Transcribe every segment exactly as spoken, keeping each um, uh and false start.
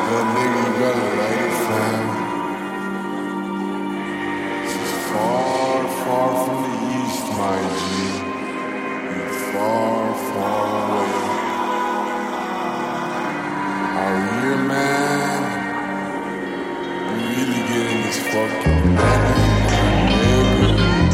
Little nigga, you better light it, fam. This is far, far from the east, my G. You're far, far away. Out here, man, we really getting this fucking money, nigga.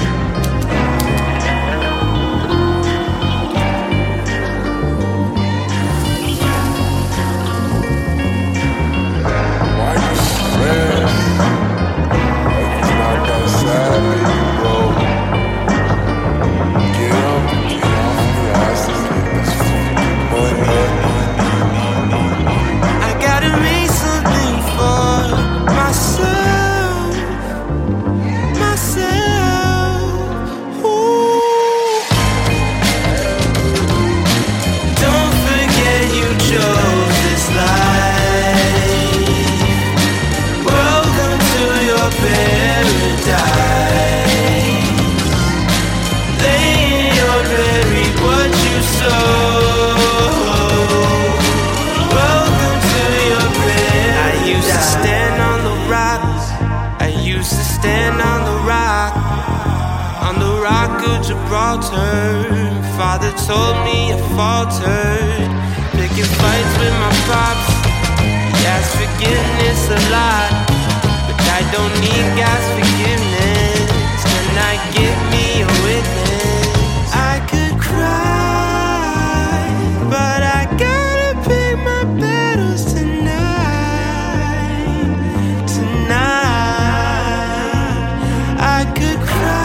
Father told me I faltered, picking fights with my pops. He asked forgiveness a lot, but I don't need God's forgiveness. Can I get me a witness? I could cry, but I gotta pick my battles tonight. Tonight, I could cry.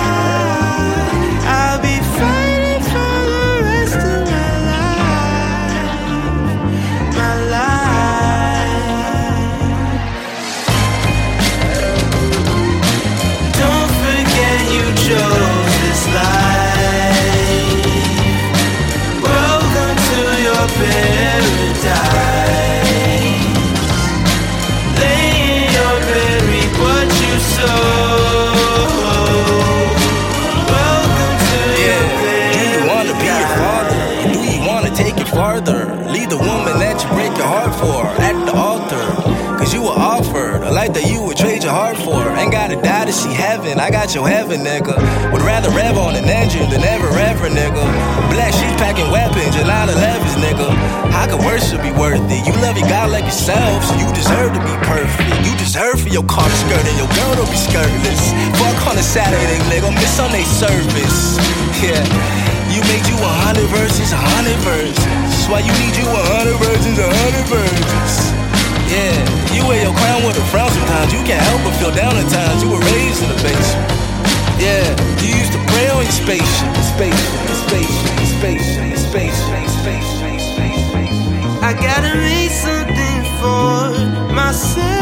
Leave the woman that you break your heart for at the altar. Cause you were offered a life that you would trade your heart for. Ain't gotta die to see heaven, I got your heaven, nigga. Would rather rev on an engine than ever, ever, nigga. Black sheep packing weapons, your nine elevens, nigga. How could worship be worth it? You love your God like yourself, so you deserve to be perfect. You deserve for your car to skirt and your girl to be skirtless. Fuck on a Saturday, nigga, miss on they service. Yeah. You made you a hundred verses, a hundred verses. That's why you need you a hundred verses, a hundred verses. Yeah, you wear your crown with a frown sometimes. You can't help but feel down at times. You were raised in the basement. Yeah, you used to pray on your spaceship, spaceship, spaceship, spaceship, spaceship, spaceship, spaceship. I gotta make something for myself.